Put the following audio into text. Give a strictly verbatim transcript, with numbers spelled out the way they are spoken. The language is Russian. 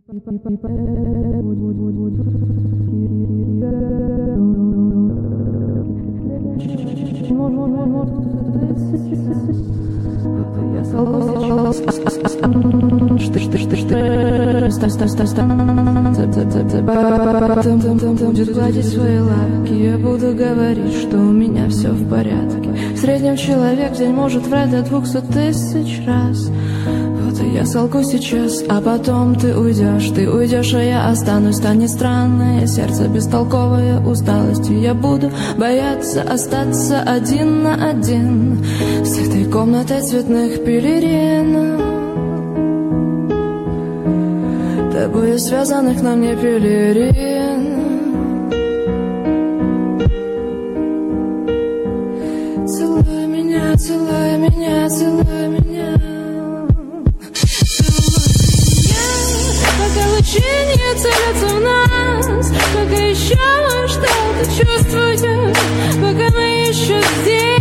Будет гладить свои лапки, я буду говорить, что у меня все в порядке. В среднем человек в день может врать до двухсот тысяч раз. Вот и я солгу сейчас, а потом ты уйдешь. Ты уйдешь, а я останусь. Станет странное сердце, бестолковое усталостью. Я буду бояться остаться один на один с этой комнатой цветных пелерин, тобой связанных на мне пелерин. Целуй меня, целуй меня, целуй меня, целуй меня, пока лучи не целятся в нас, пока еще мы что-то чувствуем, пока мы еще здесь.